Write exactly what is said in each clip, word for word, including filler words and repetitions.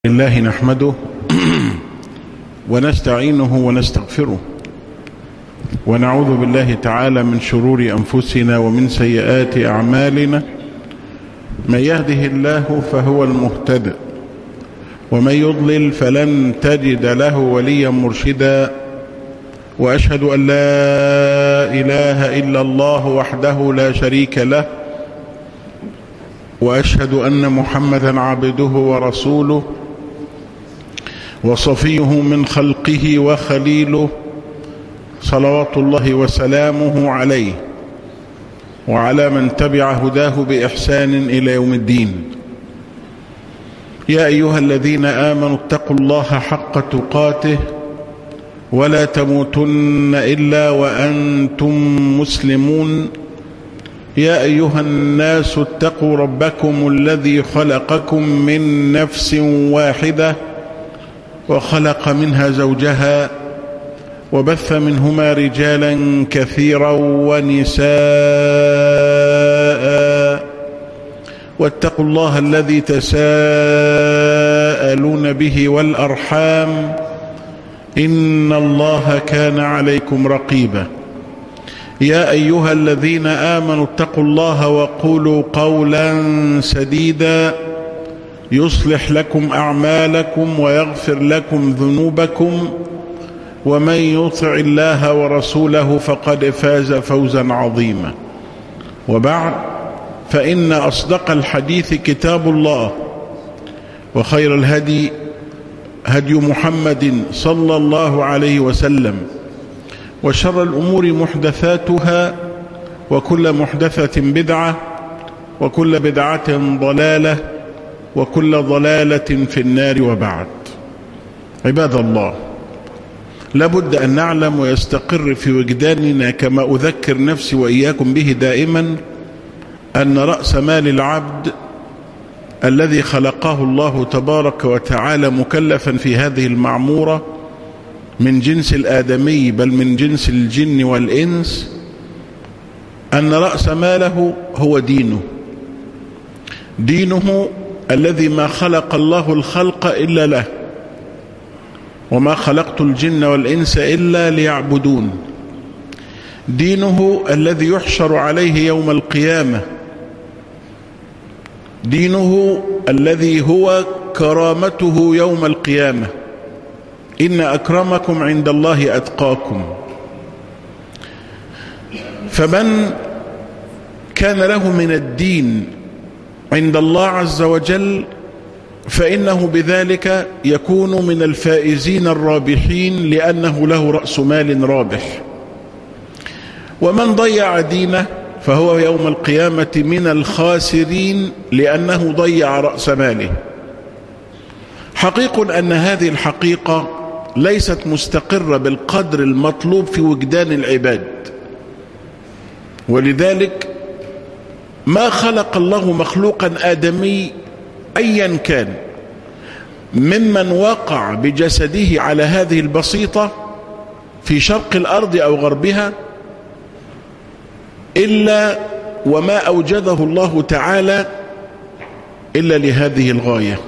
الله نحمده ونستعينه ونستغفره ونعوذ بالله تعالى من شرور أنفسنا ومن سيئات أعمالنا. من يهده الله فهو المهتدي ومن يضلل فلن تجد له وليا مرشدا، وأشهد أن لا إله إلا الله وحده لا شريك له، وأشهد أن محمدا عبده ورسوله وصفيه من خلقه وخليله، صلوات الله وسلامه عليه وعلى من تبع هداه بإحسان إلى يوم الدين. يا أيها الذين آمنوا اتقوا الله حق تقاته ولا تموتن إلا وأنتم مسلمون. يا أيها الناس اتقوا ربكم الذي خلقكم من نفس واحدة وخلق منها زوجها وبث منهما رجالا كثيرا ونساء، واتقوا الله الذي تساءلون به والأرحام إن الله كان عليكم رقيبا. يا أيها الذين آمنوا اتقوا الله وقولوا قولا سديدا يصلح لكم أعمالكم ويغفر لكم ذنوبكم، ومن يطع الله ورسوله فقد فاز فوزا عظيما. وبعد، فإن أصدق الحديث كتاب الله، وخير الهدي هدي محمد صلى الله عليه وسلم، وشر الأمور محدثاتها، وكل محدثة بدعة، وكل بدعة ضلالة، وكل ضلالة في النار. وبعد، عباد الله، لابد أن نعلم ويستقر في وجداننا كما أذكر نفسي وإياكم به دائما أن رأس مال العبد الذي خلقه الله تبارك وتعالى مكلفا في هذه المعمورة من جنس الآدمي بل من جنس الجن والإنس، أن رأس ماله هو دينه دينه الذي ما خلق الله الخلق إلا له، وما خلقت الجن والإنس إلا ليعبدون. دينه الذي يحشر عليه يوم القيامة، دينه الذي هو كرامته يوم القيامة. إن أكرمكم عند الله أتقاكم. فمن كان له من الدين عند الله عز وجل فإنه بذلك يكون من الفائزين الرابحين، لأنه له رأس مال رابح. ومن ضيع دينه فهو يوم القيامة من الخاسرين، لأنه ضيع رأس ماله. حقيق أن هذه الحقيقة ليست مستقرة بالقدر المطلوب في وجدان العباد، ولذلك ما خلق الله مخلوقا آدمي أيا كان ممن وقع بجسده على هذه البسيطة في شرق الأرض أو غربها إلا وما أوجده الله تعالى إلا لهذه الغاية.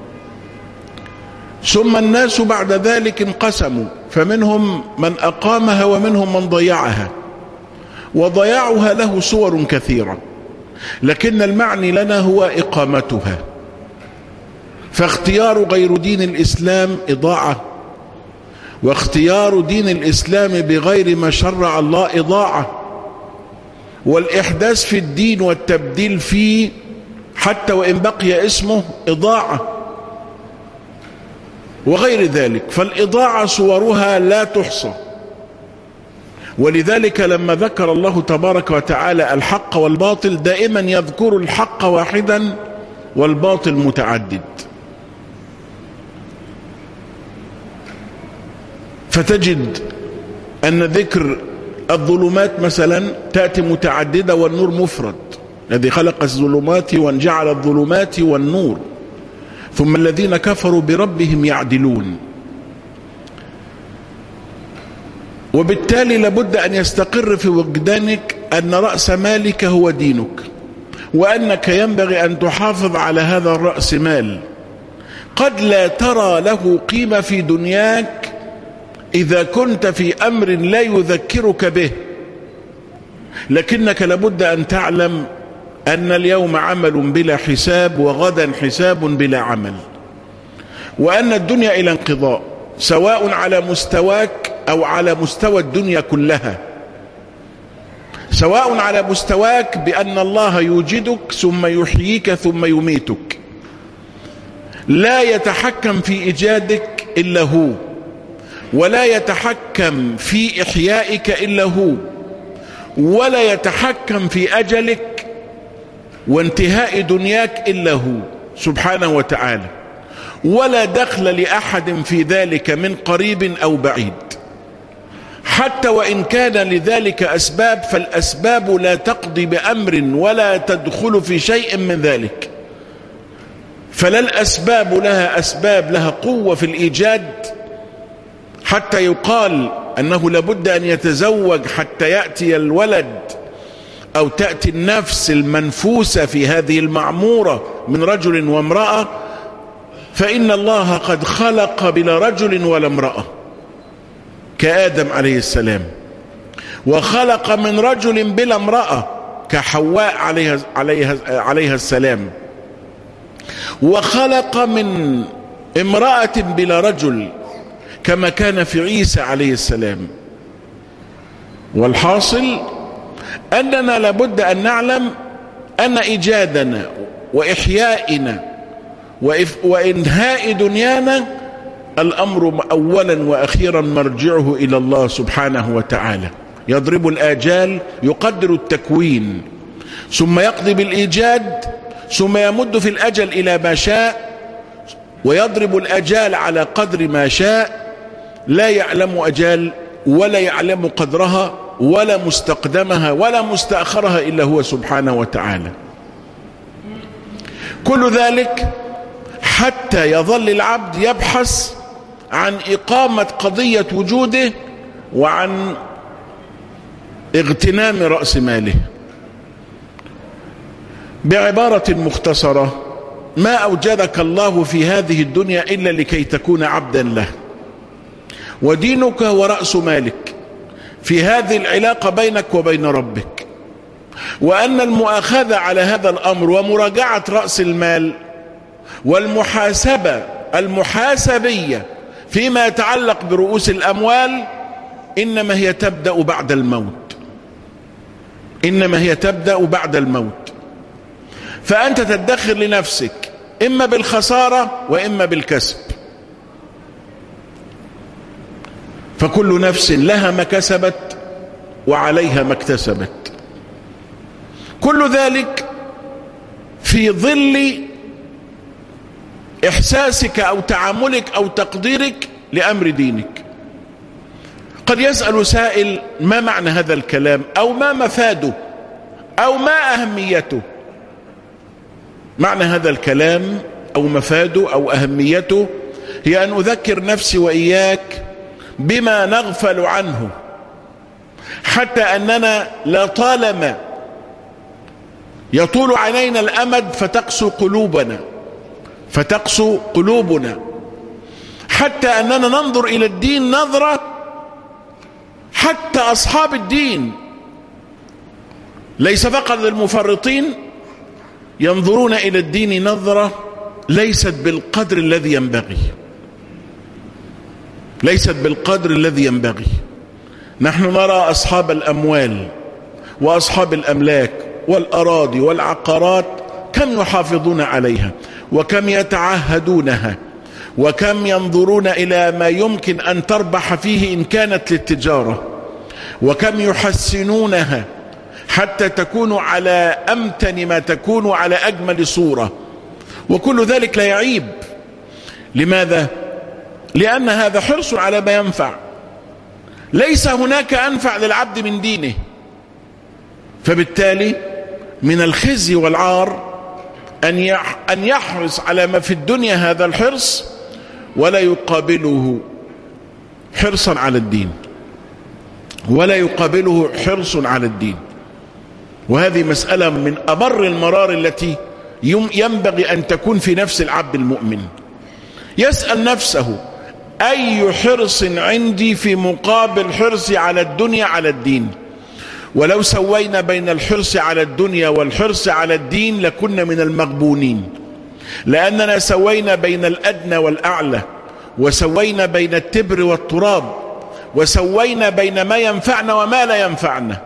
ثم الناس بعد ذلك انقسموا، فمنهم من أقامها ومنهم من ضيعها، وضياعها له صور كثيرة، لكن المعني لنا هو إقامتها. فاختيار غير دين الإسلام إضاعة، واختيار دين الإسلام بغير ما شرع الله إضاعة، والإحداث في الدين والتبديل فيه حتى وإن بقي اسمه إضاعة، وغير ذلك. فالإضاعة صورها لا تحصى. ولذلك لما ذكر الله تبارك وتعالى الحق والباطل دائما يذكر الحق واحدا والباطل متعدد. فتجد أن ذكر الظلمات مثلا تأتي متعددة والنور مفرد، الذي خلق الظلمات وجعل الظلمات والنور، ثم الذين كفروا بربهم يعدلون. وبالتالي لابد أن يستقر في وجدانك أن رأس مالك هو دينك، وأنك ينبغي أن تحافظ على هذا الرأس مال، قد لا ترى له قيمة في دنياك إذا كنت في أمر لا يذكرك به، لكنك لابد أن تعلم أن اليوم عمل بلا حساب وغدا حساب بلا عمل، وأن الدنيا إلى انقضاء، سواء على مستواك أو على مستوى الدنيا كلها. سواء على مستواك بأن الله يوجدك ثم يحييك ثم يميتك، لا يتحكم في إيجادك إلا هو، ولا يتحكم في إحيائك إلا هو، ولا يتحكم في أجلك وانتهاء دنياك إلا هو سبحانه وتعالى، ولا دخل لأحد في ذلك من قريب أو بعيد. حتى وإن كان لذلك أسباب، فالأسباب لا تقضي بأمر ولا تدخل في شيء من ذلك. فلا الأسباب لها أسباب لها قوة في الإيجاد حتى يقال أنه لابد أن يتزوج حتى يأتي الولد أو تأتي النفس المنفوسة في هذه المعمورة من رجل وامرأة، فإن الله قد خلق بلا رجل ولا امرأة كآدم عليه السلام، وخلق من رجل بلا امرأة كحواء عليها, عليها, عليها السلام، وخلق من امرأة بلا رجل كما كان في عيسى عليه السلام. والحاصل أننا لابد أن نعلم أن إيجادنا وإحيائنا وإنهاء دنيانا الأمر أولا وأخيرا مرجعه إلى الله سبحانه وتعالى. يضرب الآجال، يقدر التكوين، ثم يقضي بالإيجاد، ثم يمد في الأجل إلى ما شاء، ويضرب الأجال على قدر ما شاء، لا يعلم أجال ولا يعلم قدرها ولا مستقدمها ولا مستأخرها إلا هو سبحانه وتعالى. كل ذلك حتى يظل العبد يبحث عن إقامة قضية وجوده وعن اغتنام رأس ماله. بعبارة مختصرة، ما أوجدك الله في هذه الدنيا إلا لكي تكون عبدا له، ودينك ورأس مالك في هذه العلاقة بينك وبين ربك، وأن المؤاخذة على هذا الأمر ومراجعة رأس المال والمحاسبة المحاسبية فيما يتعلق برؤوس الأموال إنما هي تبدأ بعد الموت، إنما هي تبدأ بعد الموت. فأنت تدخر لنفسك إما بالخسارة وإما بالكسب، فكل نفس لها ما كسبت وعليها ما اكتسبت. كل ذلك في ظل إحساسك أو تعاملك أو تقديرك لأمر دينك. قد يسأل سائل: ما معنى هذا الكلام؟ أو ما مفاده؟ أو ما أهميته؟ معنى هذا الكلام أو مفاده أو أهميته هي أن أذكر نفسي وإياك بما نغفل عنه، حتى أننا لطالما يطول علينا الأمد فتقسو قلوبنا فتقسو قلوبنا حتى أننا ننظر إلى الدين نظرة، حتى أصحاب الدين ليس فقط للمفرطين ينظرون إلى الدين نظرة ليست بالقدر الذي ينبغي، ليست بالقدر الذي ينبغي. نحن نرى أصحاب الأموال وأصحاب الأملاك والأراضي والعقارات كم يحافظون عليها، وكم يتعهدونها، وكم ينظرون إلى ما يمكن أن تربح فيه إن كانت للتجارة، وكم يحسنونها حتى تكون على أمتن ما تكون على أجمل صورة، وكل ذلك لا يعيب. لماذا؟ لأن هذا حرص على ما ينفع، ليس هناك أنفع للعبد من دينه. فبالتالي من الخزي والعار أن يحرص على ما في الدنيا هذا الحرص ولا يقابله حرصا على الدين، ولا يقابله حرص على الدين. وهذه مسألة من أمر المرار التي ينبغي أن تكون في نفس العبد المؤمن. يسأل نفسه أي حرص عندي في مقابل حرصي على الدنيا على الدين؟ ولو سوينا بين الحرص على الدنيا والحرص على الدين لكنا من المغبونين، لأننا سوينا بين الأدنى والأعلى، وسوينا بين التبر والتراب، وسوينا بين ما ينفعنا وما لا ينفعنا.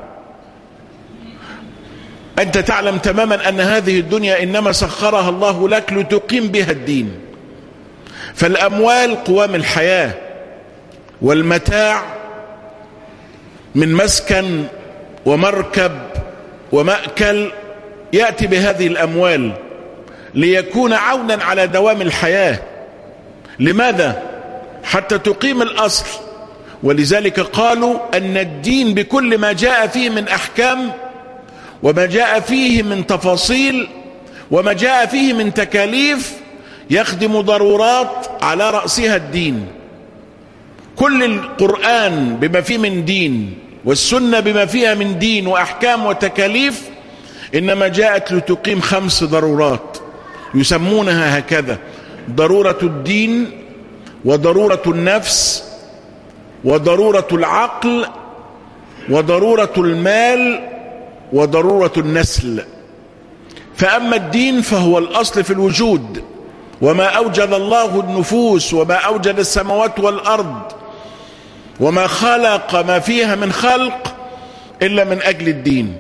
أنت تعلم تماما أن هذه الدنيا إنما سخرها الله لك لتقيم بها الدين. فالأموال قوام الحياة، والمتاع من مسكن ومركب ومأكل يأتي بهذه الأموال ليكون عونا على دوام الحياة. لماذا؟ حتى تقيم الأصل. ولذلك قالوا أن الدين بكل ما جاء فيه من أحكام، وما جاء فيه من تفاصيل، وما جاء فيه من تكاليف، يخدم ضرورات على رأسها الدين. كل القرآن بما فيه من دين، والسنة بما فيها من دين وأحكام وتكاليف، إنما جاءت لتقيم خمس ضرورات يسمونها هكذا: ضرورة الدين، وضرورة النفس، وضرورة العقل، وضرورة المال، وضرورة النسل. فأما الدين فهو الأصل في الوجود، وما أوجد الله النفوس، وما أوجد السماوات والأرض، وما خلق ما فيها من خلق إلا من أجل الدين.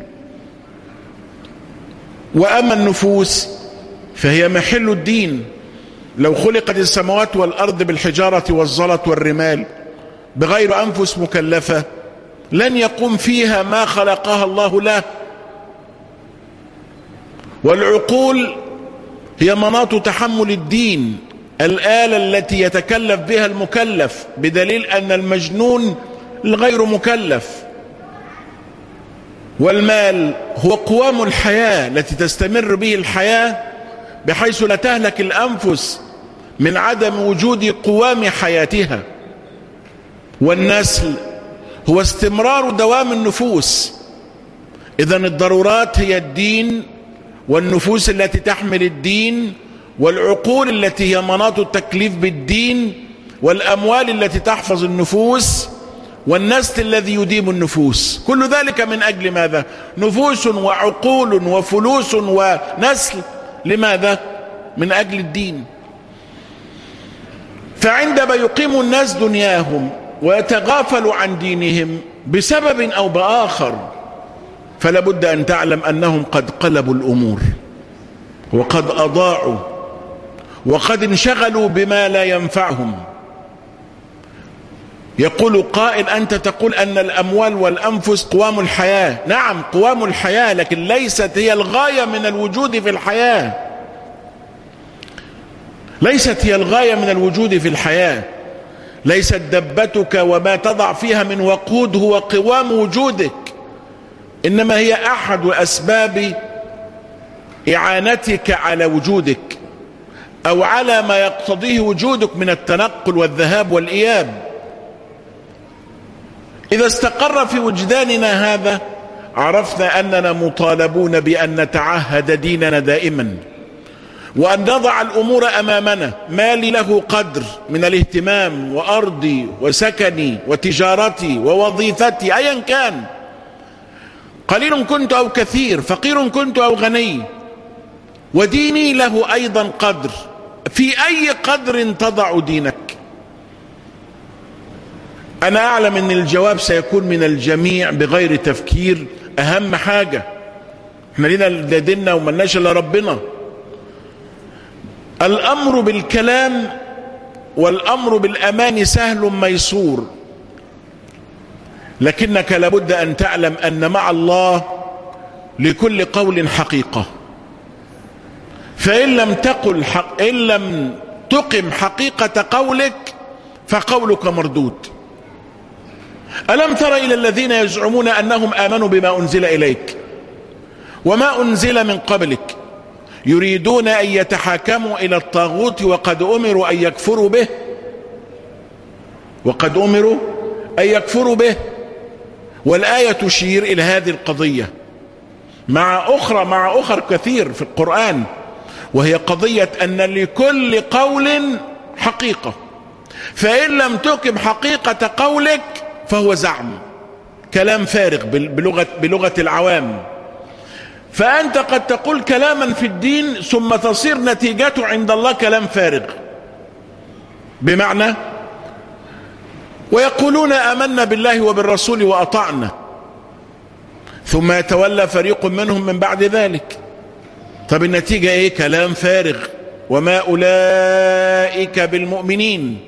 وأما النفوس فهي محل الدين. لو خلقت السماوات والأرض بالحجارة والزلط والرمال بغير أنفس مكلفة لن يقوم فيها ما خلقها الله له. والعقول هي مناط تحمل الدين، الآلة التي يتكلف بها المكلف، بدليل أن المجنون غير مكلف. والمال هو قوام الحياة التي تستمر به الحياة بحيث لا تهلك الأنفس من عدم وجود قوام حياتها. والنسل هو استمرار دوام النفوس. إذن الضرورات هي الدين، والنفوس التي تحمل الدين، والعقول التي هي مناط التكليف بالدين، والأموال التي تحفظ النفوس، والنسل الذي يديم النفوس. كل ذلك من أجل ماذا؟ نفوس وعقول وفلوس ونسل. لماذا؟ من أجل الدين. فعندما يقيم الناس دنياهم ويتغافلوا عن دينهم بسبب أو بآخر، فلا بد أن تعلم أنهم قد قلبوا الأمور، وقد أضاعوا، وقد انشغلوا بما لا ينفعهم. يقول قائل: أنت تقول أن الأموال والأنفس قوام الحياة. نعم، قوام الحياة، لكن ليست هي الغاية من الوجود في الحياة. ليست هي الغاية من الوجود في الحياة. ليست دبتك وما تضع فيها من وقود هو قوام وجودك، إنما هي أحد أسباب إعانتك على وجودك، أو على ما يقتضيه وجودك من التنقل والذهاب والإياب. إذا استقر في وجداننا هذا، عرفنا أننا مطالبون بأن نتعهد ديننا دائما، وأن نضع الأمور أمامنا. مالي له قدر من الاهتمام، وأرضي وسكني وتجارتي ووظيفتي أيا كان، قليل كنت أو كثير، فقير كنت أو غني. وديني له أيضا قدر. في أي قدر تضع دينك؟ أنا أعلم أن الجواب سيكون من الجميع بغير تفكير. أهم حاجة، احنا لنا ديننا وملناش إلا ربنا. الأمر بالكلام والأمر بالأمان سهل ميسور، لكنك لابد أن تعلم أن مع الله لكل قول حقيقة. فإن لم تقل حق إن لم تقم حقيقة قولك فقولك مردود. ألم تر إلى الذين يزعمون أنهم آمنوا بما أنزل إليك وما أنزل من قبلك يريدون أن يتحاكموا إلى الطاغوت وقد أمروا أن يكفروا به وقد أمروا أن يكفروا به. والآية تشير إلى هذه القضية مع أخرى مع أخر كثير في القرآن، وهي قضية أن لكل قول حقيقة، فإن لم تقم حقيقة قولك فهو زعم، كلام فارغ بلغة, بلغة العوام. فأنت قد تقول كلاما في الدين ثم تصير نتيجته عند الله كلام فارغ، بمعنى ويقولون آمنا بالله وبالرسول وأطعنا ثم يتولى فريق منهم من بعد ذلك. طب النتيجة ايه؟ كلام فارغ. وما أولئك بالمؤمنين.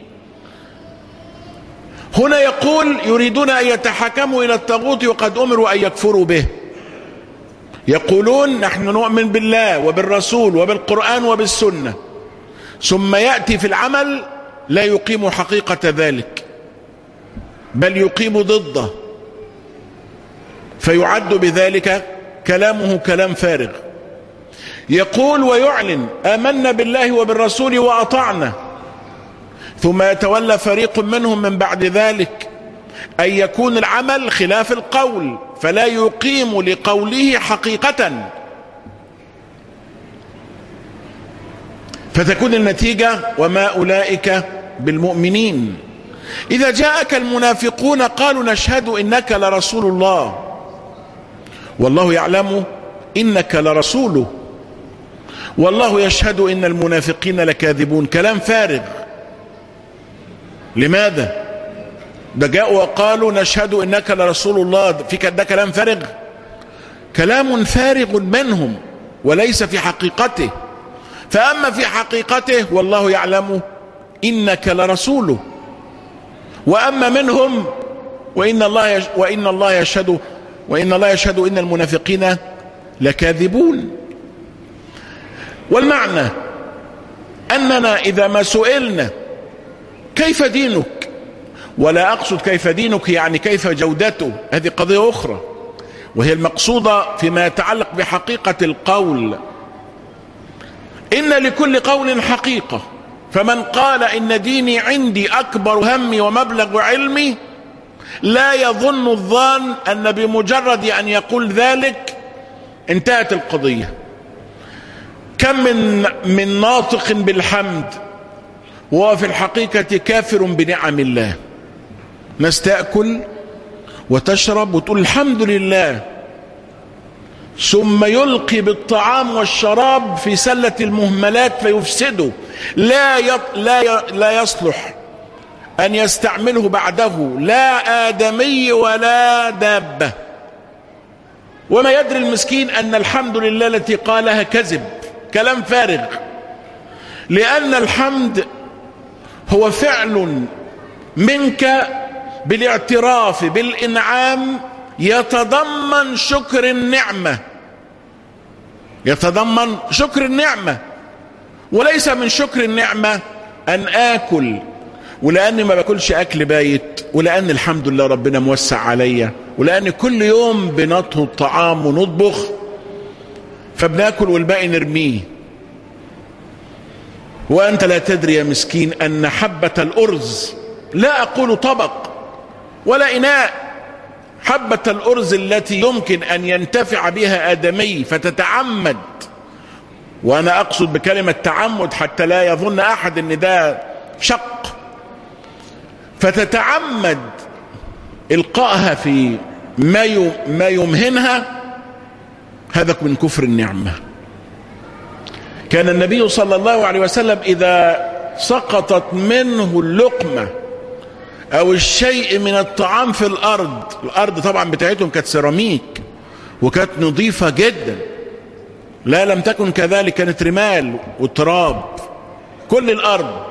هنا يقول يريدون أن يتحكموا إلى الطاغوت وقد أمروا أن يكفروا به. يقولون نحن نؤمن بالله وبالرسول وبالقرآن وبالسنة، ثم يأتي في العمل لا يقيم حقيقة ذلك بل يقيم ضده، فيعد بذلك كلامه كلام فارغ. يقول ويعلن آمنا بالله وبالرسول وأطعنا ثم يتولى فريق منهم من بعد ذلك، أن يكون العمل خلاف القول فلا يقيم لقوله حقيقة، فتكون النتيجة وما أولئك بالمؤمنين. إذا جاءك المنافقون قالوا نشهد إنك لرسول الله والله يعلم إنك لرسوله والله يشهد إن المنافقين لكاذبون. كلام فارغ. لماذا؟ ده جاءوا وقالوا نشهد إنك لرسول الله، في ده كلام فارغ، كلام فارغ منهم وليس في حقيقته. فأما في حقيقته والله يعلم إنك لرسوله، وأما منهم وإن الله وإن الله يشهد وإن الله يشهد إن المنافقين لكاذبون. والمعنى أننا إذا ما سئلنا كيف دينك، ولا أقصد كيف دينك يعني كيف جودته، هذه قضية أخرى وهي المقصودة فيما يتعلق بحقيقة القول. إن لكل قول حقيقة، فمن قال إن ديني عندي أكبر همي ومبلغ علمي لا يظن الظان أن بمجرد أن يقول ذلك انتهت القضية. كم من من ناطق بالحمد وهو في الحقيقة كافر بنعم الله. ناس تأكل وتشرب وتقول الحمد لله، ثم يلقي بالطعام والشراب في سلة المهملات فيفسده، لا يط... لا ي... لا يصلح أن يستعمله بعده لا آدمي ولا دابة. وما يدري المسكين أن الحمد لله التي قالها كذب، كلام فارغ، لأن الحمد هو فعل منك بالاعتراف بالإنعام يتضمن شكر النعمة، يتضمن شكر النعمة، وليس من شكر النعمة أن آكل ولأني ما باكلش أكل بايت، ولأن الحمد لله ربنا موسع عليا، ولأن كل يوم بنطهو الطعام ونطبخ فبناكل والباقي نرميه. وأنت لا تدري يا مسكين أن حبة الأرز، لا أقول طبق ولا إناء، حبة الأرز التي يمكن أن ينتفع بها آدمي فتتعمد، وأنا أقصد بكلمة تعمد حتى لا يظن أحد أن ده شق، فتتعمد إلقائها في ما ما يمهنها، هذا من كفر النعمة. كان النبي صلى الله عليه وسلم إذا سقطت منه اللقمة أو الشيء من الطعام في الأرض، الأرض طبعا بتاعتهم كانت سيراميك وكانت نظيفة جدا، لا لم تكن كذلك، كانت رمال وتراب كل الأرض،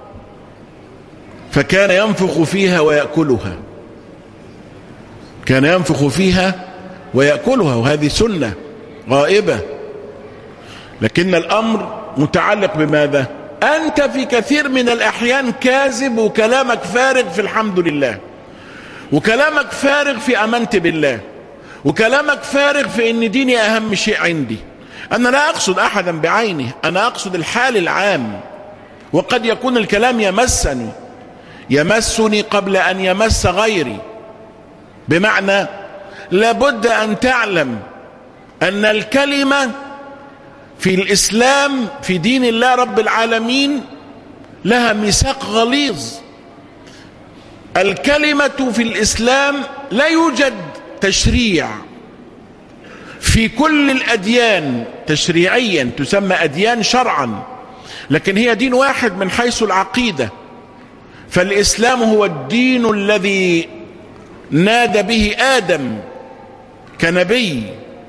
فكان ينفخ فيها ويأكلها، كان ينفخ فيها ويأكلها، وهذه سنة غائبة. لكن الأمر متعلق بماذا؟ أنت في كثير من الأحيان كاذب وكلامك فارغ في الحمد لله، وكلامك فارغ في أمنت بالله، وكلامك فارغ في أن ديني أهم شيء عندي. أنا لا أقصد أحدا بعينه، أنا أقصد الحال العام، وقد يكون الكلام يمسني يمسني قبل أن يمس غيري، بمعنى لابد أن تعلم أن الكلمة في الإسلام في دين الله رب العالمين لها ميثاق غليظ. الكلمة في الإسلام لا يوجد تشريع في كل الأديان تشريعيا تسمى أديان شرعا، لكن هي دين واحد من حيث العقيدة. فالإسلام هو الدين الذي نادى به آدم كنبي،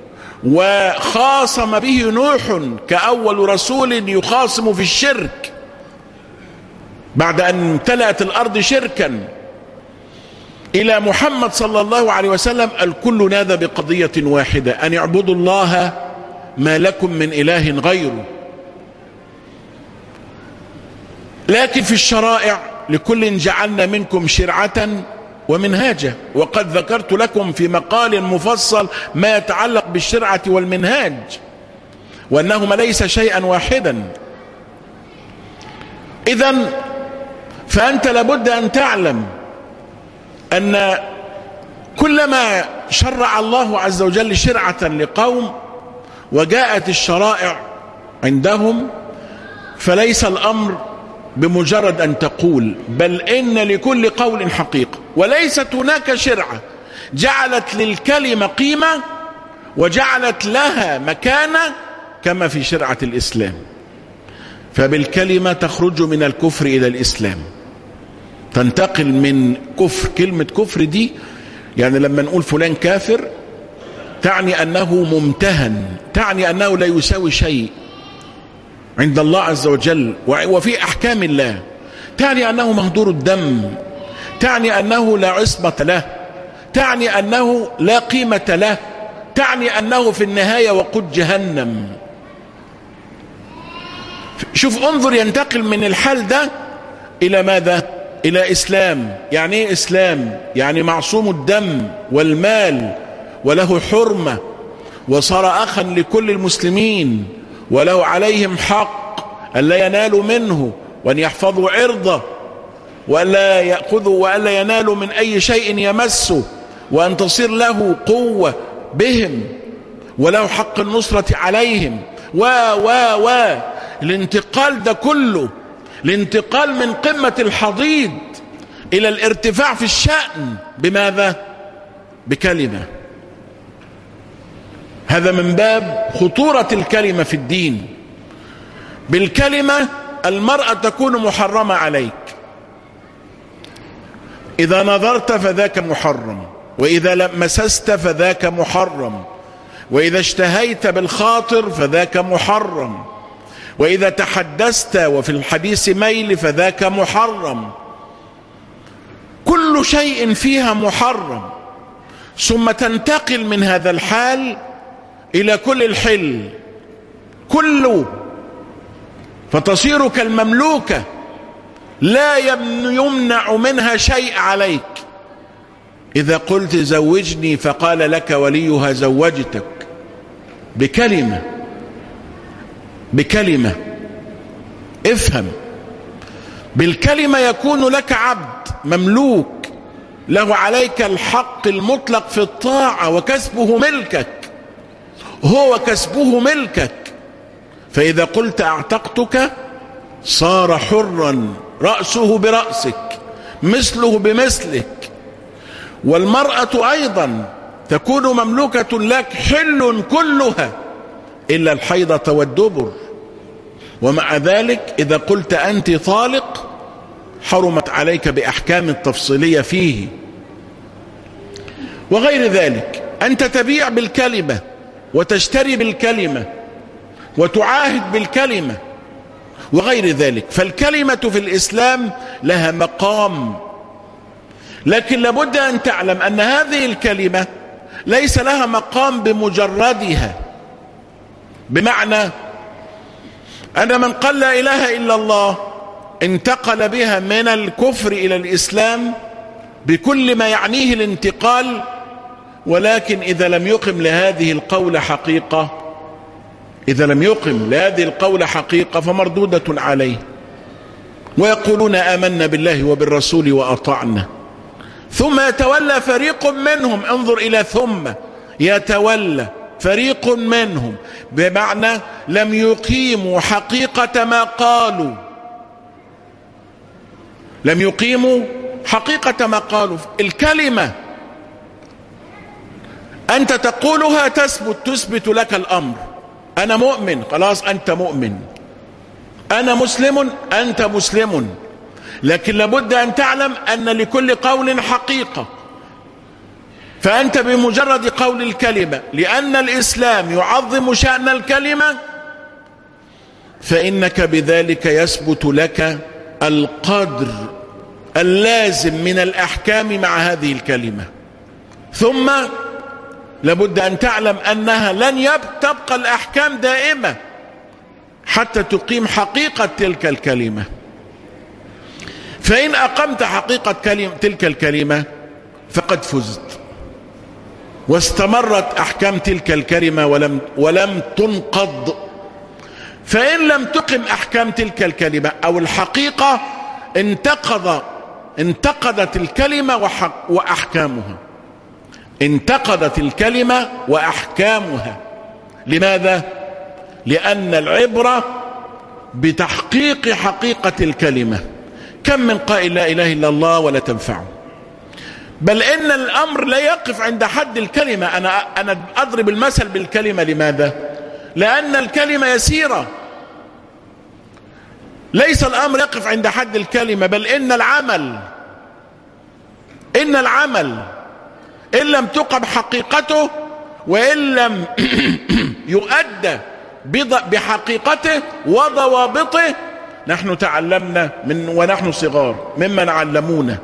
وخاصم به نوح كأول رسول يخاصم في الشرك بعد أن امتلأت الأرض شركا، إلى محمد صلى الله عليه وسلم الكل نادى بقضية واحدة: أن اعبدوا الله ما لكم من إله غيره. لكن في الشرائع لكل جعلنا منكم شرعة ومنهاجا، وقد ذكرت لكم في مقال مفصل ما يتعلق بالشرعة والمنهاج، وأنهما ليس شيئا واحدا. إذن فأنت لابد أن تعلم أن كلما شرع الله عز وجل شرعة لقوم وجاءت الشرائع عندهم، فليس الأمر بمجرد أن تقول، بل إن لكل قول حقيقة، وليست هناك شرعة جعلت للكلمة قيمة وجعلت لها مكانة كما في شرعة الإسلام. فبالكلمة تخرج من الكفر إلى الإسلام، تنتقل من كفر. كلمة كفر دي يعني لما نقول فلان كافر تعني أنه ممتهن، تعني أنه لا يساوي شيء عند الله عز وجل وفي أحكام الله، تعني أنه مهدور الدم، تعني أنه لا عصمة له، تعني أنه لا قيمة له، تعني أنه في النهاية وقود جهنم. شوف انظر، ينتقل من الحال ده إلى ماذا؟ إلى إسلام. يعني إيه إسلام؟ يعني معصوم الدم والمال وله حرمة، وصار أخا لكل المسلمين، وله عليهم حق أن لا ينالوا منه، وأن يحفظوا عرضه، وألا يأخذوا وألا ينالوا من أي شيء يمسه، وأن تصير له قوة بهم، وله حق النصرة عليهم، و و و الانتقال ده كله، الانتقال من قمة الحضيض إلى الارتفاع في الشأن بماذا؟ بكلمة. هذا من باب خطورة الكلمة في الدين. بالكلمة المرأة تكون محرمة عليك، إذا نظرت فذاك محرم، وإذا مسست فذاك محرم، وإذا اشتهيت بالخاطر فذاك محرم، وإذا تحدثت وفي الحديث ميل فذاك محرم. كل شيء فيها محرم، ثم تنتقل من هذا الحال إلى كل الحل كله، فتصير كالمملوكة لا يمنع منها شيء عليك. إذا قلت زوجني فقال لك وليها زوجتك بكلمة، بكلمة. افهم، بالكلمة يكون لك عبد مملوك له عليك الحق المطلق في الطاعة، وكسبه ملكك، هو كسبه ملكك. فإذا قلت اعتقتك صار حرا، رأسه برأسك، مثله بمثلك. والمرأة أيضا تكون مملوكة لك، حل كلها إلا الحيضة والدبر، ومع ذلك إذا قلت أنت طالق حرمت عليك بأحكام التفصيلية فيه. وغير ذلك، أنت تبيع بالكلمة وتشتري بالكلمة وتعاهد بالكلمة وغير ذلك. فالكلمة في الإسلام لها مقام، لكن لابد أن تعلم أن هذه الكلمة ليس لها مقام بمجردها، بمعنى أن من قال لا إله إلا الله انتقل بها من الكفر إلى الإسلام بكل ما يعنيه الانتقال، ولكن إذا لم يقم لهذه القول حقيقة إذا لم يقم لهذه القول حقيقة فمردودة عليه. ويقولون آمنا بالله وبالرسول وأطعنا، ثم يتولى فريق منهم، انظر إلى ثم يتولى فريق منهم، بمعنى لم يقيموا حقيقة ما قالوا، لم يقيموا حقيقة ما قالوا. الكلمة أنت تقولها تثبت تثبت لك الأمر. أنا مؤمن، خلاص أنت مؤمن. أنا مسلم، أنت مسلم. لكن لابد أن تعلم أن لكل قول حقيقة. فأنت بمجرد قول الكلمة، لأن الإسلام يعظم شأن الكلمة، فإنك بذلك يثبت لك القدر اللازم من الأحكام مع هذه الكلمة. ثم لابد أن تعلم أنها لن تبقى الأحكام دائمة حتى تقيم حقيقة تلك الكلمة. فإن أقمت حقيقة كلمة تلك الكلمة فقد فزت، واستمرت أحكام تلك الكلمة ولم, ولم تنقض. فإن لم تقم أحكام تلك الكلمة أو الحقيقة انتقض انتقدت الكلمة وأحكامها انتقدت الكلمة وأحكامها. لماذا؟ لأن العبرة بتحقيق حقيقة الكلمة. كم من قائل لا إله إلا الله ولا تنفعه، بل إن الأمر لا يقف عند حد الكلمة. أنا, أنا أضرب المثل بالكلمة. لماذا؟ لأن الكلمة يسيرة. ليس الأمر يقف عند حد الكلمة، بل إن العمل إن العمل إن لم تقم حقيقته وإن لم يؤدى بحقيقته وضوابطه. نحن تعلمنا من ونحن صغار ممن علمونا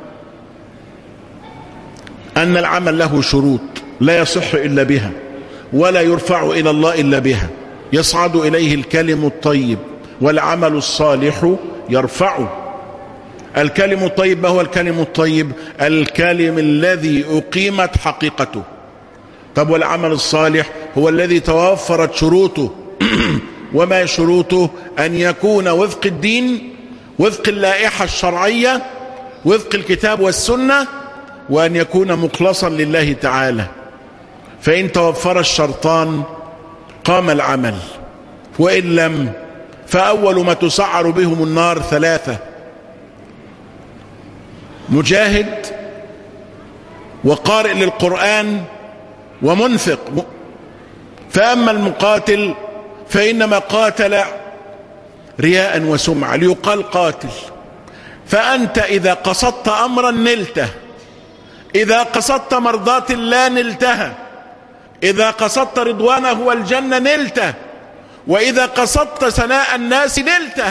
أن العمل له شروط لا يصح إلا بها، ولا يرفع إلى الله إلا بها. يصعد إليه الكلم الطيب والعمل الصالح يرفعه. الكلم الطيب، ما هو الكلم الطيب؟ الكلم الذي أقيمت حقيقته. طب والعمل الصالح هو الذي توفرت شروطه. وما شروطه؟ أن يكون وفق الدين، وفق اللائحة الشرعية، وفق الكتاب والسنة، وأن يكون مخلصا لله تعالى. فإن توفر الشرطان قام العمل، وإن لم فأول ما تسعر بهم النار ثلاثة: مجاهد، وقارئ للقرآن، ومنفق. فأما المقاتل فإنما قاتل رياء وسمعة ليقال قاتل. فأنت إذا قصدت أمرا نلته، إذا قصدت مرضاة الله نلتها، إذا قصدت رضوانه والجنة نلته، وإذا قصدت ثناء الناس نلته.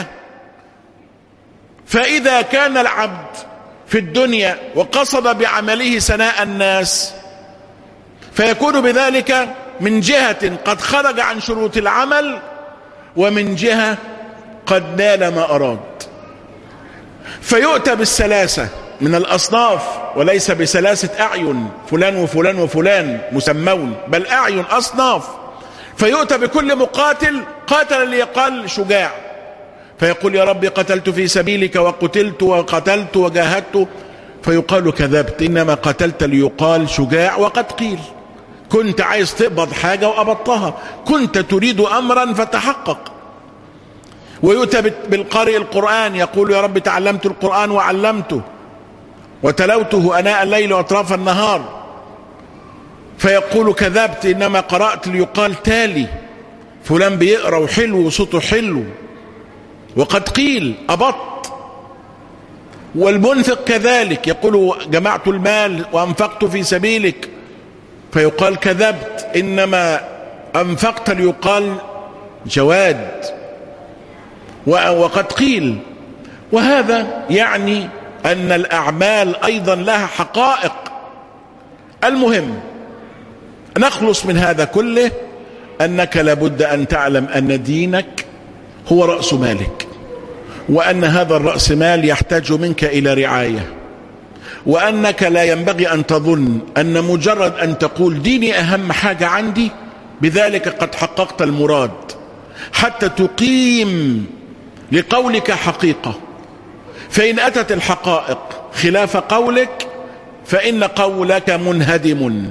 فإذا كان العبد في الدنيا وقصد بعمله ثناء الناس، فيكون بذلك من جهة قد خرج عن شروط العمل، ومن جهة قد نال ما أراد. فيؤتى بالثلاثة من الأصناف، وليس بثلاثة أعين فلان وفلان وفلان مسمون، بل أعين أصناف. فيؤتى بكل مقاتل قاتل ليقال شجاع، فيقول: يا رب قتلت في سبيلك وقتلت وقتلت وجاهدت. فيقال: كذبت، إنما قتلت ليقال شجاع. وقد قيل: كنت عايز تقبض حاجة وقبضتها، كنت تريد أمرا فتحقق. ويؤتى بالقارئ القرآن، يقول: يا رب تعلمت القرآن وعلمته وتلوته أناء الليل وأطراف النهار. فيقول: كذبت، إنما قرأت ليقال تالي، فلان بيقرأ وحلو وصوته حلو. وقد قيل: أبط. والمنفق كذلك، يقول: جمعت المال وأنفقت في سبيلك، فيقال: كذبت، إنما أنفقت ليقال جواد. وقد قيل. وهذا يعني أن الأعمال أيضا لها حقائق. المهم نخلص من هذا كله أنك لابد أن تعلم أن دينك هو رأس مالك، وأن هذا الرأس مال يحتاج منك إلى رعاية، وأنك لا ينبغي أن تظن أن مجرد أن تقول ديني أهم حاجة عندي بذلك قد حققت المراد، حتى تقيم لقولك حقيقة. فإن أتت الحقائق خلاف قولك فإن قولك منهدم،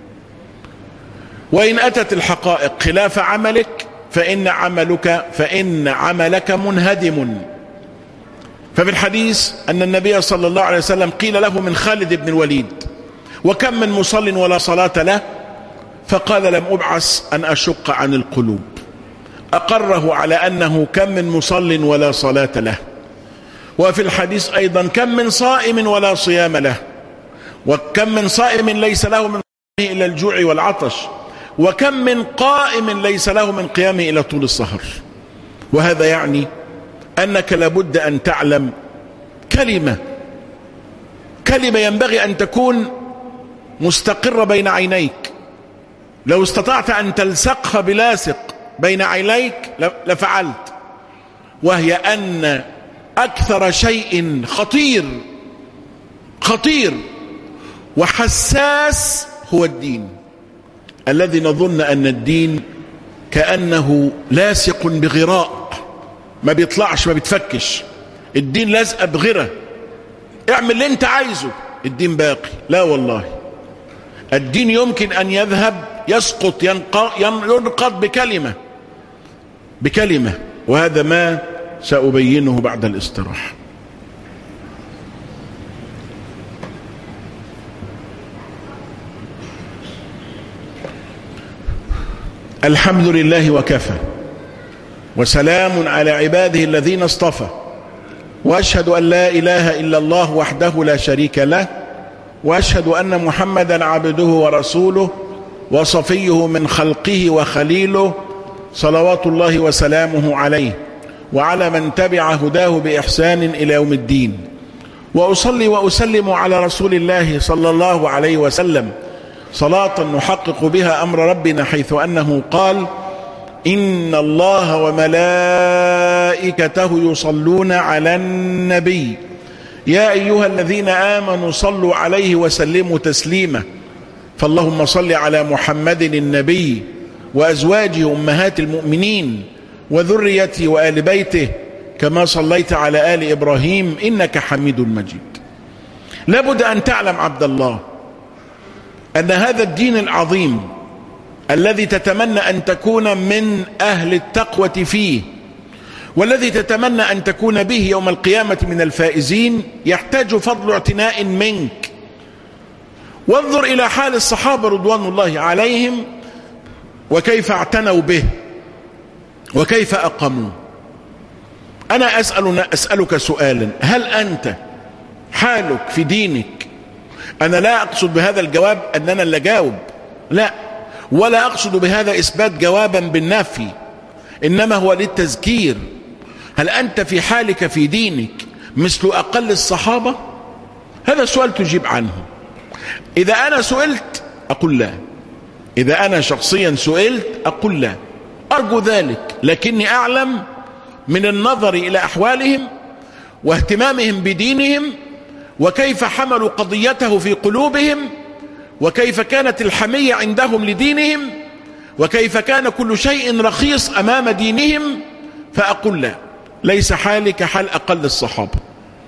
وإن أتت الحقائق خلاف عملك فإن عملك فإن عملك منهدم. ففي الحديث أن النبي صلى الله عليه وسلم قيل له من خالد بن الوليد: وكم من مصل ولا صلاة له؟ فقال: لم أبعث أن أشق عن القلوب. أقره على أنه كم من مصل ولا صلاة له. وفي الحديث أيضا: كم من صائم ولا صيام له، وكم من صائم ليس له من قيامه إلى الجوع والعطش، وكم من قائم ليس له من قيامه إلى طول السهر. وهذا يعني أنك لابد أن تعلم كلمة كلمة ينبغي أن تكون مستقرة بين عينيك، لو استطعت أن تلصقها بلاصق بين عينيك لفعلت، وهي أن أكثر شيء خطير خطير وحساس هو الدين، الذي نظن أن الدين كأنه لاصق بغراء، ما بيطلعش ما بيتفكش. الدين لازق بغرة، اعمل اللي انت عايزه، الدين باقي. لا والله، الدين يمكن أن يذهب يسقط ينقض بكلمة بكلمة وهذا ما سأبينه بعد الاستراحة. الحمد لله وكفى، وسلام على عباده الذين اصطفى، وأشهد أن لا إله إلا الله وحده لا شريك له، وأشهد أن محمدا عبده ورسوله وصفيه من خلقه وخليله، صلوات الله وسلامه عليه وعلى من تبع هداه بإحسان إلى يوم الدين. وأصلي وأسلم على رسول الله صلى الله عليه وسلم صلاة نحقق بها أمر ربنا، حيث أنه قال: إن الله وملائكته يصلون على النبي يا أيها الذين آمنوا صلوا عليه وسلموا تسليما. فاللهم صل على محمد النبي وأزواجه أمهات المؤمنين وذريته وآل بيته كما صليت على آل إبراهيم إنك حميد مجيد. لابد أن تعلم عبد الله أن هذا الدين العظيم الذي تتمنى أن تكون من أهل التقوى فيه، والذي تتمنى أن تكون به يوم القيامة من الفائزين، يحتاج فضل اعتناء منك. وانظر إلى حال الصحابة رضوان الله عليهم وكيف اعتنوا به وكيف أقاموا. أنا أسأل أسألك سؤالا: هل أنت حالك في دينك؟ أنا لا أقصد بهذا الجواب أننا اللي جاوب، لا، ولا أقصد بهذا إثبات جوابا بالنفي، إنما هو للتذكير. هل أنت في حالك في دينك مثل أقل الصحابة؟ هذا سؤال تجيب عنه. إذا أنا سئلت أقول لا، إذا أنا شخصيا سئلت أقول لا، أرجو ذلك، لكني أعلم من النظر إلى أحوالهم واهتمامهم بدينهم وكيف حملوا قضيته في قلوبهم، وكيف كانت الحمية عندهم لدينهم، وكيف كان كل شيء رخيص أمام دينهم، فأقول لا، ليس حالي كحال أقل الصحابة.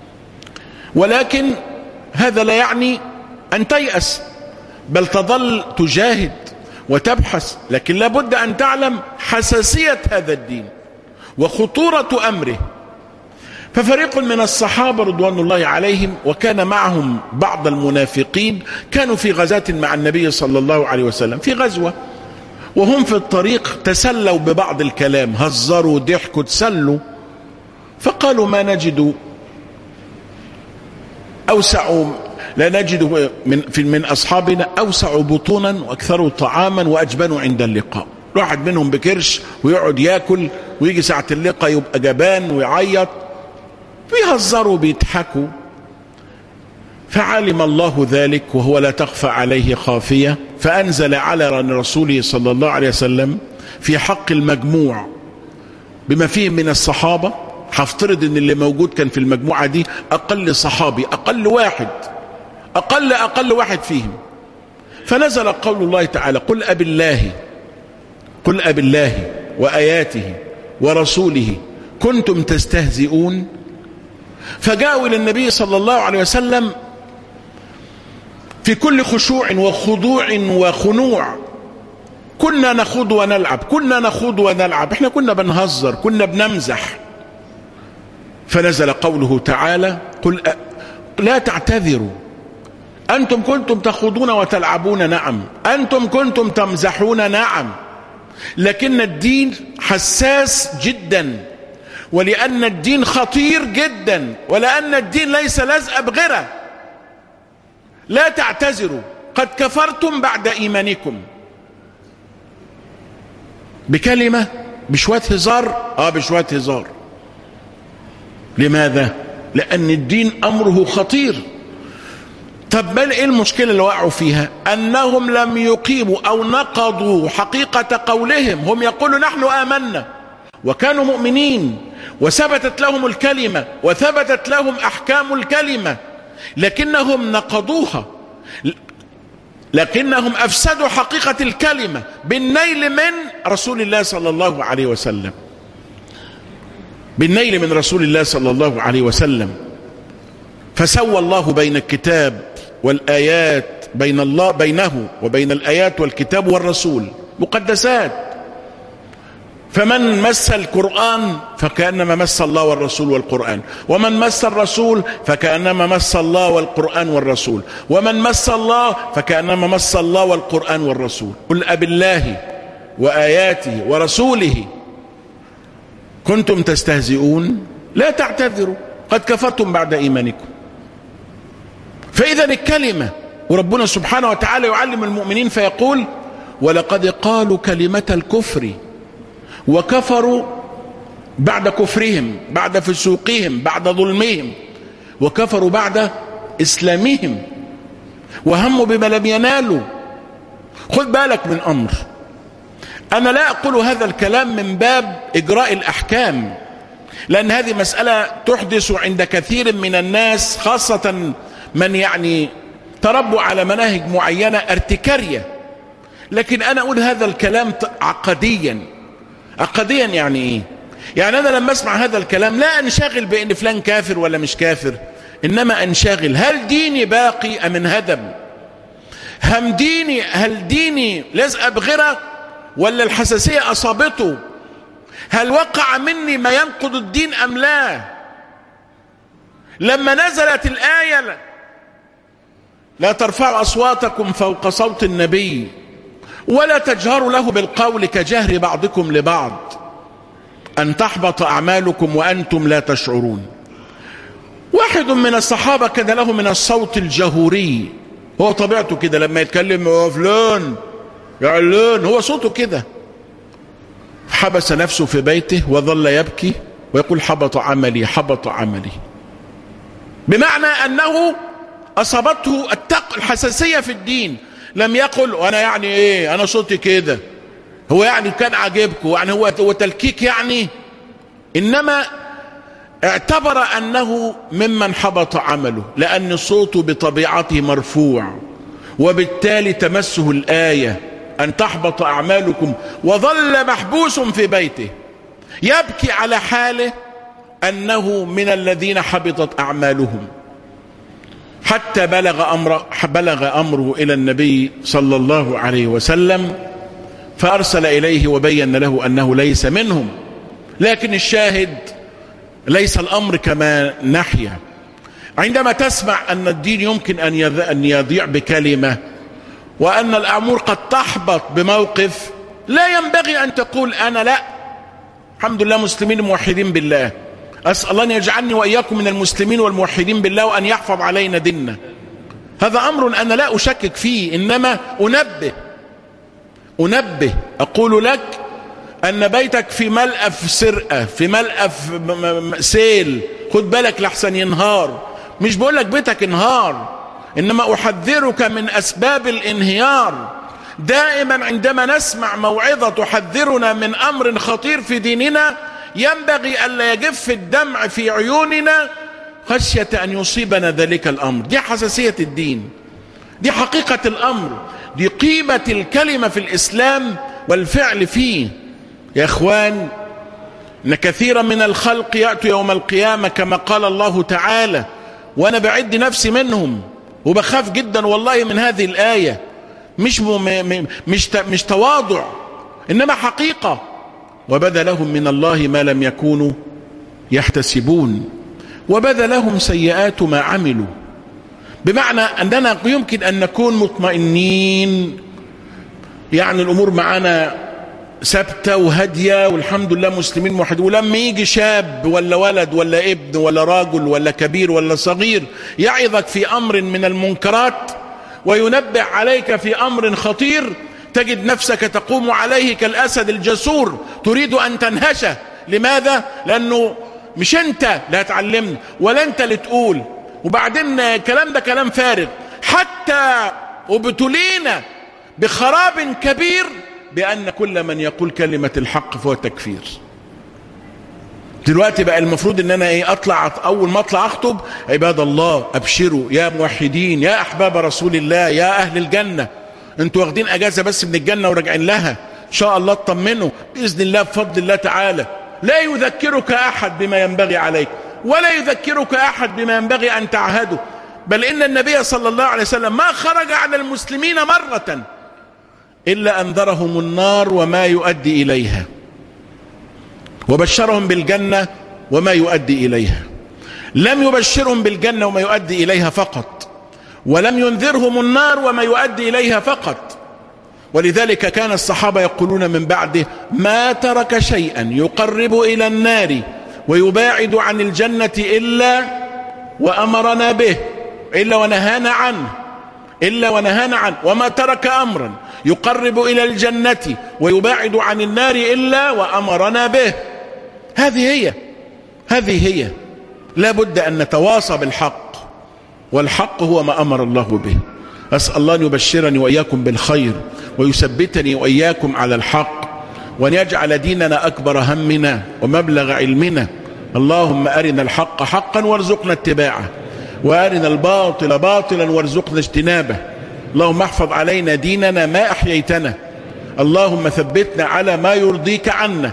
ولكن هذا لا يعني أن تيأس، بل تظل تجاهد وتبحث، لكن لابد أن تعلم حساسية هذا الدين وخطورة أمره. ففريق من الصحابة رضوان الله عليهم وكان معهم بعض المنافقين كانوا في غزاة مع النبي صلى الله عليه وسلم، في غزوة، وهم في الطريق تسلوا ببعض الكلام، هزروا ضحكوا تسلوا، فقالوا: ما نجد أوسع لا نجد من, من أصحابنا أوسع بطونا وأكثر طعاما وأجبنوا عند اللقاء. واحد منهم بكرش ويقعد ياكل، ويجي ساعة اللقاء يبقى جبان ويعيط. بيهزروا بيضحكوا. فعلم الله ذلك وهو لا تخفى عليه خافية، فأنزل على رسوله صلى الله عليه وسلم في حق المجموع بما فيه من الصحابة. هفترض ان اللي موجود كان في المجموعة دي أقل صحابي، أقل واحد، أقل أقل واحد فيهم. فنزل قول الله تعالى: قل أب الله قل أب الله وآياته ورسوله كنتم تستهزئون. فجاءوا إلى النبي صلى الله عليه وسلم في كل خشوع وخضوع وخنوع. كنا نخوض ونلعب كنا نخوض ونلعب احنا كنا بنهزر، كنا بنمزح. فنزل قوله تعالى: قل لا تعتذروا، أنتم كنتم تخوضون وتلعبون، نعم، أنتم كنتم تمزحون، نعم، لكن الدين حساس جدا، ولأن الدين خطير جدا، ولأن الدين ليس لزق بغيره. لا تعتذروا قد كفرتم بعد إيمانكم. بكلمة، بشوية هزار، آه بشوية هزار. لماذا؟ لأن الدين أمره خطير. طب ما ايه المشكلة اللي وقعوا فيها؟ أنهم لم يقيموا أو نقضوا حقيقة قولهم. هم يقولوا نحن آمنا وكانوا مؤمنين وثبتت لهم الكلمة وثبتت لهم أحكام الكلمة، لكنهم نقضوها، لكنهم أفسدوا حقيقة الكلمة بالنيل من رسول الله صلى الله عليه وسلم، بالنيل من رسول الله صلى الله عليه وسلم. فسوى الله بين الكتاب والآيات، بين الله بينه وبين الآيات والكتاب والرسول مقدسات. فمن مس القرآن فكأنما مس الله والرسول والقرآن، ومن مس الرسول فكأنما مس الله والقرآن والرسول، ومن مس الله فكأنما مس الله والقرآن والرسول. قل أبالله وآياته ورسوله كنتم تستهزئون لا تعتذروا قد كفرتم بعد إيمانكم. فإذا الكلمة، وربنا سبحانه وتعالى يعلم المؤمنين فيقول: ولقد قالوا كلمة الكفر وكفروا بعد كفرهم، بعد فسوقهم، بعد ظلمهم، وكفروا بعد إسلامهم، وهموا بما لم ينالوا. خذ بالك من أمر، أنا لا أقول هذا الكلام من باب إجراء الأحكام، لأن هذه مسألة تحدث عند كثير من الناس، خاصة من يعني تربوا على مناهج معينة ارتكارية. لكن أنا أقول هذا الكلام عقديا. عقديا يعني إيه؟ يعني أنا لما أسمع هذا الكلام لا أنشغل بأن فلان كافر ولا مش كافر، إنما أنشغل هل ديني باقي أم انهدم؟ هم ديني هل ديني لازقة بغيره ولا الحساسية أصابته؟ هل وقع مني ما ينقض الدين أم لا؟ لما نزلت الآية لا ترفعوا أصواتكم فوق صوت النبي ولا تجهروا له بالقول كجهر بعضكم لبعض أن تحبط أعمالكم وأنتم لا تشعرون. واحد من الصحابة كان له من الصوت الجهوري، هو طبيعته كده لما يتكلم يا فلان يا علان، هو صوته كده. حبس نفسه في بيته وظل يبكي ويقول: حبط عملي حبط عملي، بمعنى أنه أصابته التق الحساسية في الدين. لم يقل وأنا يعني إيه أنا صوتي كده، هو يعني كان عاجبكم يعني هو هو تلكيك يعني، إنما اعتبر أنه ممن حبط عمله، لأن صوته بطبيعته مرفوع، وبالتالي تمسه الآية أن تحبط أعمالكم، وظل محبوس في بيته يبكي على حاله أنه من الذين حبطت أعمالهم، حتى بلغ أمر بلغ أمره إلى النبي صلى الله عليه وسلم، فأرسل إليه وبين له أنه ليس منهم. لكن الشاهد ليس الأمر كما نحيا. عندما تسمع أن الدين يمكن أن يضيع بكلمة، وأن الأمور قد تحبط بموقف، لا ينبغي أن تقول أنا لا، الحمد لله مسلمين موحدين بالله، أسأل الله أن يجعلني وإياكم من المسلمين والموحدين بالله، وأن يحفظ علينا ديننا. هذا أمر أنا لا أشكك فيه، إنما أنبه أنبه أقول لك أن بيتك في ملأف سرقة، في ملأف سيل، خد بالك لحسن ينهار. مش بقول لك بيتك انهار، إنما أحذرك من أسباب الانهيار. دائما عندما نسمع موعظة تحذرنا من أمر خطير في ديننا، ينبغي ألا يجف الدمع في عيوننا خشية أن يصيبنا ذلك الأمر. دي حساسية الدين، دي حقيقة الأمر، دي قيمة الكلمة في الإسلام والفعل فيه. يا إخوان، إن كثيرا من الخلق يأتوا يوم القيامة كما قال الله تعالى، وأنا بعد نفسي منهم وبخاف جدا والله من هذه الآية، مش مش مش تواضع، إنما حقيقة. وبدا لهم من الله ما لم يكونوا يحتسبون. وبدا لهم سيئات ما عملوا. بمعنى أننا يمكن أن نكون مطمئنين، يعني الأمور معنا ثابتة وهادية والحمد لله مسلمين موحدين، ولما يجي شاب ولا ولد ولا ابن ولا راجل ولا كبير ولا صغير يعظك في أمر من المنكرات وينبه عليك في أمر خطير، تجد نفسك تقوم عليه كالأسد الجسور تريد أن تنهشه. لماذا؟ لأنه مش أنت لا تعلمنا ولا أنت اللي تقول، وبعدين الكلام ده كلام فارغ. حتى وابتلينا بخراب كبير بأن كل من يقول كلمة الحق فهو تكفير. دلوقتي بقى المفروض ان انا ايه اطلع اول ما اطلع اخطب: عباد الله ابشروا يا موحدين يا احباب رسول الله يا اهل الجنة، انتوا واخدين اجازة بس من الجنة وراجعين لها، ان شاء الله اطمنوا باذن الله بفضل الله تعالى. لا يذكرك احد بما ينبغي عليك ولا يذكرك احد بما ينبغي ان تعهده، بل ان النبي صلى الله عليه وسلم ما خرج على المسلمين مرة إلا أنذرهم النار وما يؤدي إليها، وبشرهم بالجنة وما يؤدي إليها. لم يبشرهم بالجنة وما يؤدي إليها فقط، ولم ينذرهم النار وما يؤدي إليها فقط. ولذلك كان الصحابة يقولون من بعده: ما ترك شيئا يقرب إلى النار ويباعد عن الجنة إلا وأمرنا به، إلا ونهانا عنه، إلا ونهانا عنه. وما ترك أمرا يقرب إلى الجنة ويباعد عن النار إلا وأمرنا به. هذه هي هذه هي لا بد أن نتواصى بالحق، والحق هو ما أمر الله به. أسأل الله أن يبشرني وإياكم بالخير ويثبتني وإياكم على الحق، وأن يجعل ديننا أكبر همنا ومبلغ علمنا. اللهم أرنا الحق حقا وارزقنا اتباعه، وأرنا الباطل باطلا وارزقنا اجتنابه. اللهم احفظ علينا ديننا ما أحييتنا، اللهم ثبتنا على ما يرضيك عنا،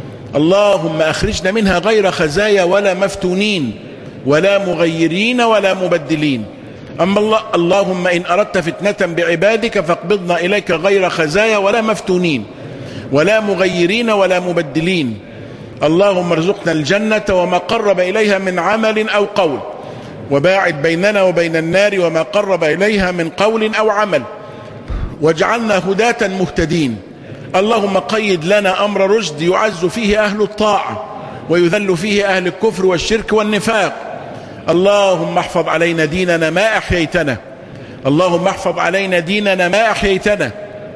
اللهم أخرجنا منها غير خزايا ولا مفتونين ولا مغيرين ولا مبدلين. أما الله اللهم إن أردت فتنة بعبادك فاقبضنا إليك غير خزايا ولا مفتونين ولا مغيرين ولا مبدلين. اللهم ارزقنا الجنة وما قرب إليها من عمل أو قول، وباعد بيننا وبين النار وما قرب إليها من قول أو عمل، واجعلنا هداة مهتدين. اللهم قيد لنا أمر رشد يعز فيه أهل الطاعة ويذل فيه أهل الكفر والشرك والنفاق. اللهم احفظ علينا ديننا ما أحييتنا، اللهم احفظ علينا ديننا ما أحييتنا.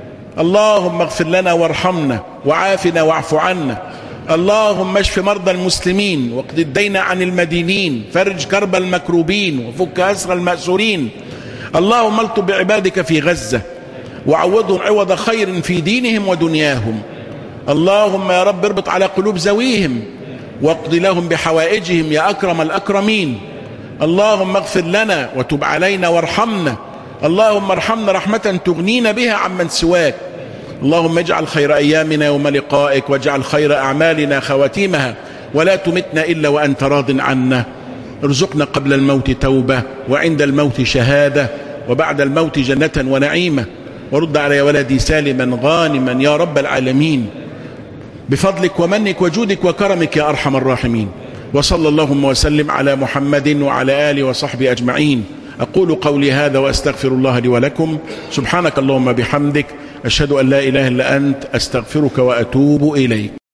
اللهم اغفر لنا وارحمنا وعافنا واعف عنا. اللهم اشف مرضى المسلمين واقض الدين عن المدينين، فرج كرب المكروبين وفك أسر المأسورين. اللهم الطف بعبادك في غزة وعوضهم عوض خير في دينهم ودنياهم. اللهم يا رب اربط على قلوب ذويهم واقض لهم بحوائجهم يا أكرم الأكرمين. اللهم اغفر لنا وتب علينا وارحمنا. اللهم ارحمنا رحمة تغنينا بها عمن سواك. اللهم اجعل خير أيامنا يوم لقائك، واجعل خير أعمالنا خواتيمها، ولا تمتنا إلا وأنت راض عنا. ارزقنا قبل الموت توبة، وعند الموت شهادة، وبعد الموت جنة ونعيمة. ورد على ولدي سالما غانما يا رب العالمين، بفضلك ومنك وجودك وكرمك يا أرحم الراحمين. وصلى اللهم وسلم على محمد وعلى آله وصحبه أجمعين. أقول قولي هذا وأستغفر الله لي ولكم. سبحانك اللهم بحمدك، أشهد أن لا إله إلا أنت، أستغفرك وأتوب إليك.